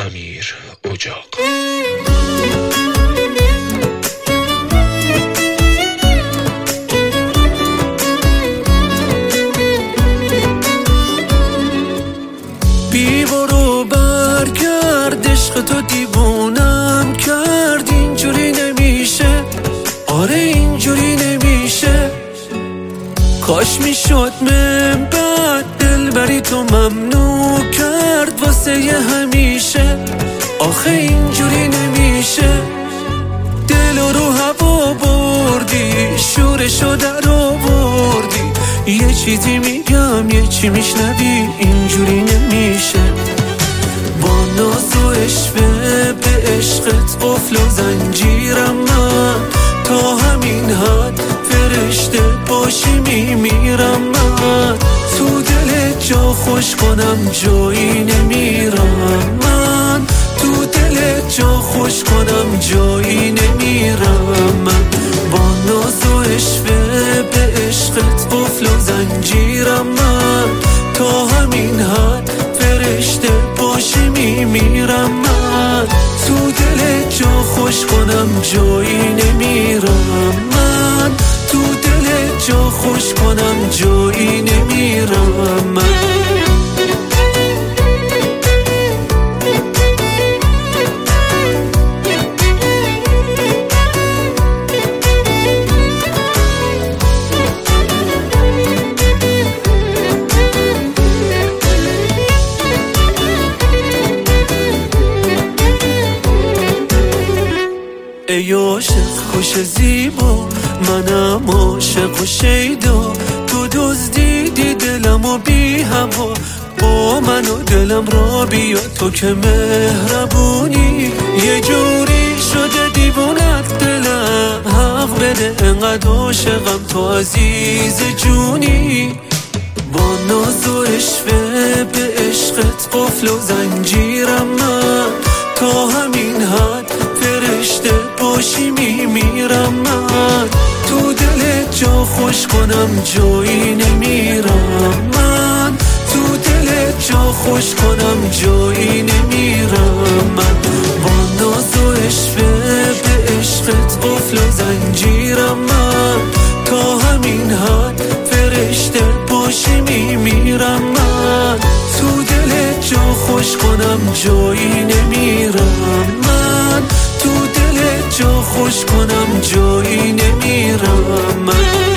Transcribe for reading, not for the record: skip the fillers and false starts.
امیر اجاق. بی برو برگرد، عشق تو دیوونم کرد. اینجوری نمیشه، آره اینجوری نمیشه. کاش میشد من بعد دل بری تو ممنوع کرد واسه همیشه. آخه اینجوری نمیشه. دل رو هوا بردی، شورشو در آوردی. یه چیزی میگم یه چی میشنوی، اینجوری نمیشه. با ناز و عشوه به عشقت قفل و زنجیرم من. تا همین حد فرشته باشی میمیرم من. تو دلت جا خوش کنم جایی نمیرم من. تو دلت جا خوش کنم جایی نمیرم من. با ناز و عشوه به عشقت قفل و زنجیرم من. تا همین حد فرشته باشی میمیرم من. تو دلت جا خوش کنم جایی نمیرم من. تو دلت جا خوش کنم جایی نمیرم من. ای عاشق خوش زیبا، منم عاشق و شیدا. تو دزدیدی دلم و بی هوا، با من و دلم را بیا. تو که مهربونی یه جوری شده دیوونت دلم. حق بده انقدر عاشقم تو عزیز جونی. با ناز و عشوه به عشقت قفل و زنجیرم من. تا همین حد فرشته باشی میمیرم من. تو دلت جا خوش کنم جایی نمیرم من. تو دلت جا خوش کنم جایی نمیرم من. با ناز و عشوه به عشقت قفل و زنجیرم من. تا همین حد فرشته باشی میمیرم من. تو دلت جا خوش کنم جایی نمیرم من. تو دلت جا خوش کنم جایی نمیرم من.